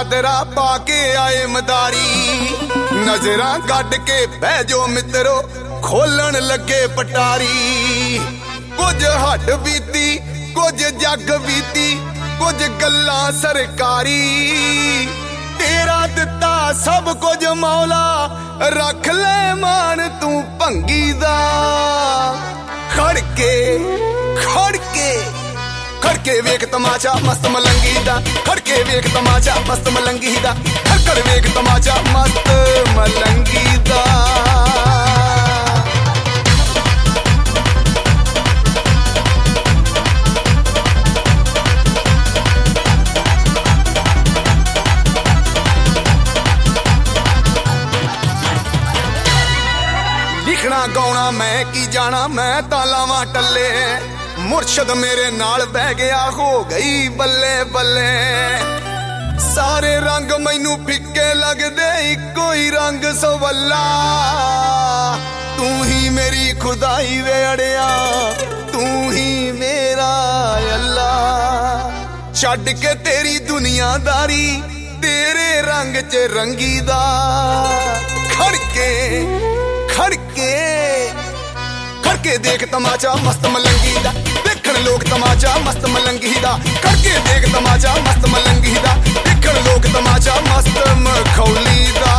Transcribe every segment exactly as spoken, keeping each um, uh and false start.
चादरा पाके आए मदारी नजरां गड के बह जो मित्रो खोलन लगे पटारी कुछ हट बीती कुछ जग बीती कुछ गल्लां सरकारी तेरा दिता सब कुछ मौला रख ले मान तू भंगी दा खड़के खड़के खड़के वेख तमाचा मस्त मलंगी दा खड़के वेख तमाचा मस्त मलंगी दा खड़कर वेख तमाचा मस्त मलंगी दा लिखना गाउना मैं की जाना मैं तां लावां टल्ले मुर्शद मेरे नाल बह गया हो गई बल्ले बल्ले सारे रंग मैनू फिक्के लगदे इक्को ही रंग सवल्ला तू ही मेरी खुदाई वे अड़िया तू ही मेरा अल्लाह छड्ड के तेरी दुनियादारी तेरे रंग च रंगी दा खड़के खड़के खड़के देख तमाचा मस्त मलंगी दा देखण लोग तमाचा मस्त मलंगी दा खड़के देख तमाचा मस्त मलंगी दा देखण लोग तमाचा मस्त मखौली दा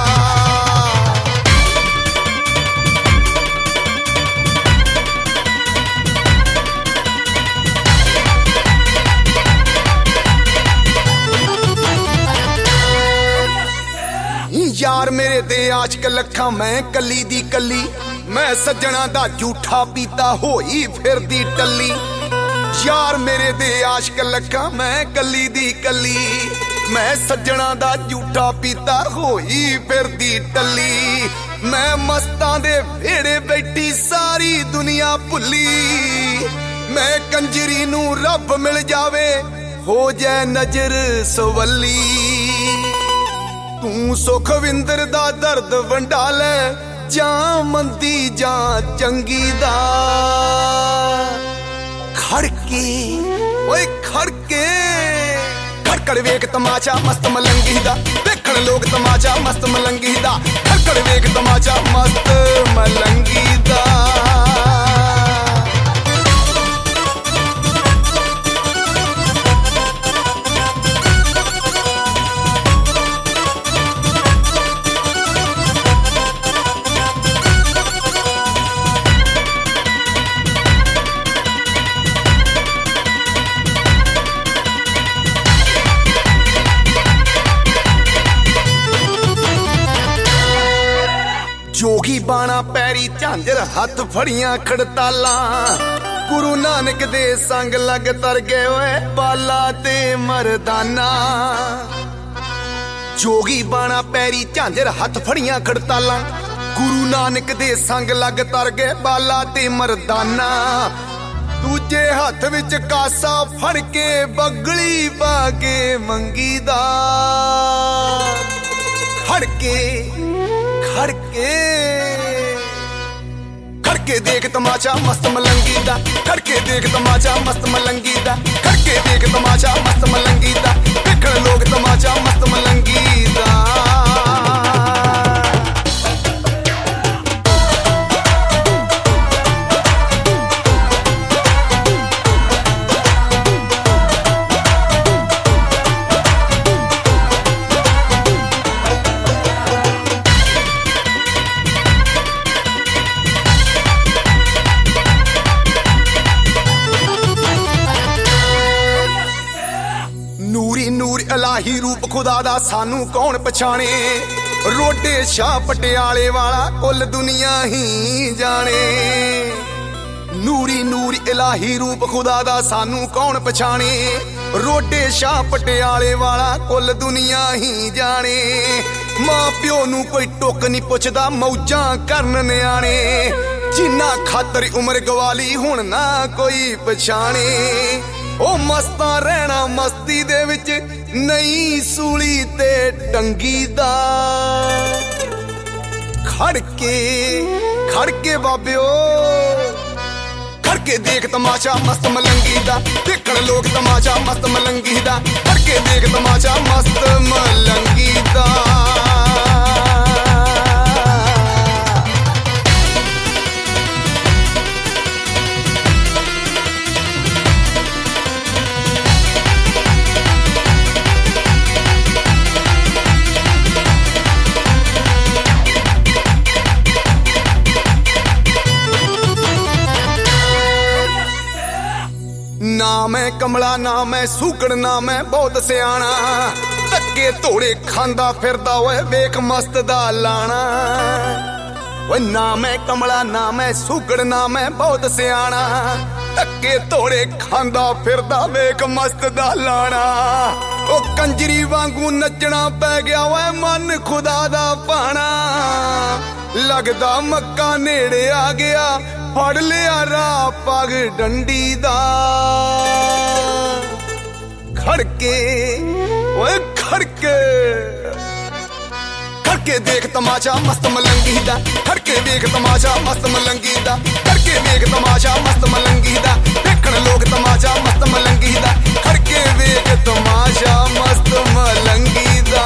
यार मेरे ते आशिक लखा मैं कली दी कली मैं सज्जना दा झूठा पीता होई फिरदी टल्ली यार मेरे दे आशिक लखा मैं कली दी कली मैं सज्जना दा झूठा पीता होई फिरदी टल्ली मैं मस्तां दे वेड़े बैठी सारी दुनिया भुल्ली मैं कंजरी नू रब मिल जावे हो जाए नजर सवली तू सुखविंदर दा दर्द वंडा ले जा मंदी जा चंगी दा खड़के ओए खड़के खड़कड़ वेख तमाचा मस्त मलंगी दा देखण लोग तमाचा मस्त मलंगी दा खड़कड़ वेख तमाचा मस्त मलंगी दा जोगी बाणा पैरी झांजर हथ फड़ियां खड़ताला गुरु नानक दे संग लग तर गए ओए बाला ते मरदाना जोगी बाणा पैरी झांजर हथ फड़ियां खड़ताला गुरु नानक दे संग लग तर गए बाला ते मरदाना दूजे हथ विच कासा फड़ के बगली पा के मंगी दा खड़के खड़के खड़के देख तमाचा मस्त मलंगी दा खड़के देख तमाचा मस्त मलंगी दा खड़के देख तमाचा मस्त मलंगी दा देखण लोग तमाचा मस्त मलंगी दा इलाही रूप खुदा दा सानू कौन पछाणे रोडे शाह पटियाले वाला कुल दुनिया ही जाने नूरी नूरी इलाही रूप खुदा दा सानू कौन पछाणे रोडे शाह पटियाले वाला कुल दुनिया ही जाने मां प्यो नू कोई टुक नहीं पुछदा मौजां करन न्याणे जिन्ना खातर उम्र गवाली हुण ना कोई पछाणे ओ मस्ता रहना मस्ती दे विच नहीं सूली ते टंगी दा खड़के खड़के बाबियो खड़के देख तमाशा मस्त मलंगी दा, देखण लोग तमाशा मस्त मलंगी दा, करके देख तमाशा मस्त मलंगी दा। ना मैं कमला ना मैं सूकड़ ना मैं बहुत सियाणा, धक्के धोड़े खांदा फिरदा ओए वेख मस्त दा लाना। ओए ना मैं कमला ना मैं सूकड़ ना मैं बहुत सियाणा, धक्के धोड़े खांदा फिरदा वेख मस्त दा लाना। ओ कंजरी वांगू नचना पै गया ओए मन खुदा दा पाना, लगदा मक्का नेड़े आ गया फड़ लिया राह पग डंडी दा। खड़के ओए खड़के खड़के देख तमाशा मस्त मलंगी दा, खड़के देख तमाशा मस्त मलंगी दा, खड़के देख तमाशा मस्त मलंगी दा, देखण लोग तमाशा मस्त मलंगी दा, खड़के देख तमाशा मस्त मलंगी दा।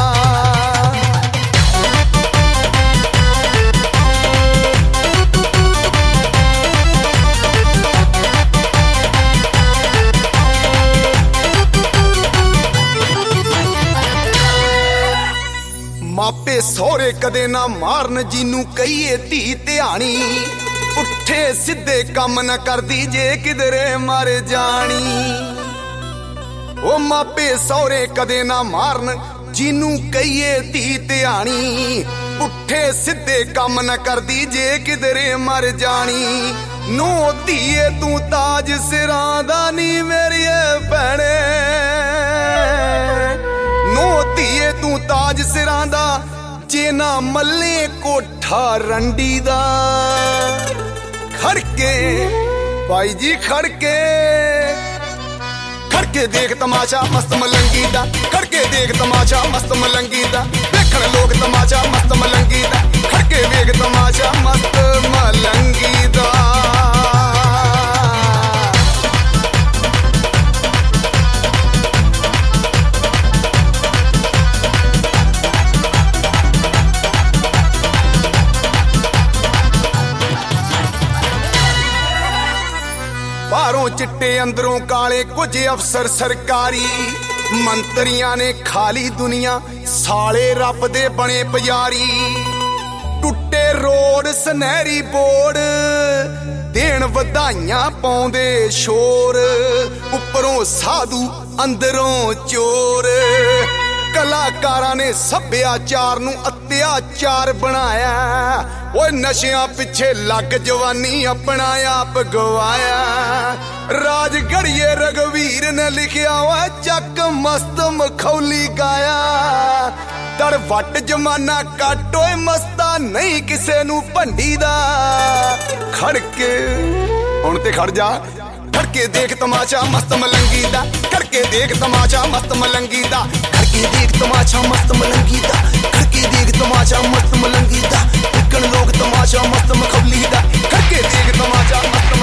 मापे सौरे कदे ना मारन जिनू कहिए धी ध्यानी, उठे सीधे कम न कर दी जे किधरे मर जानी। ओ मापे सौरे कदे ना मारन जिनू कहिए धी ध्यानी, उठे सीधे कम न कर दी जे किधरे मर जानी। नो धीए तू ताज सिरां दा नी मेरिए भैणे, नो धीए तू ताज सिरां दा जे ना मल्ले कोठा रंडी दा। खड़के भाई जी खड़के खड़के देख तमाशा मस्त मलंगी दा, खड़के देख तमाशा मस्त मलंगी दा, देखण लोग तमाशा मस्त मलंगी दा, खड़के देख तमाशा मस्त मलंगी दा। बाहरों चिट्टे अंदरों काले कुछ अफसर सरकारी, मंत्रियां ने खाली दुनिया साले रब दे बने पुजारी। टुट्टे रोड सनहरी बोर्ड देण वधाइयां पाउंदे शोर, उपरों साधु अंदरों चोर। कलाकारां ने सभ्याचार नूं अत्याचार बनाया, ओए नशियां पिछे लग जवानी अपना आप गवाया। राज घड़िए रघुवीर ने लिखिया ओए चक मस्त मखौली गाया, तड़ वट जमाना कट ओए मस्ता नहीं किसे नू भंडी दा। खड़के हुण ते खड़ जा, खड़के देख तमाशा मस्त मलंगी दा, खड़के देख तमाशा मस्त मलंगी दा, खड़के देख तमाशा मस्त मलंगी दा, खड़के देख तमाशा मस्त मलंगी दा, देखण लोग तमाशा मस्त मखौली दा, खड़के देख तमाशा मस्त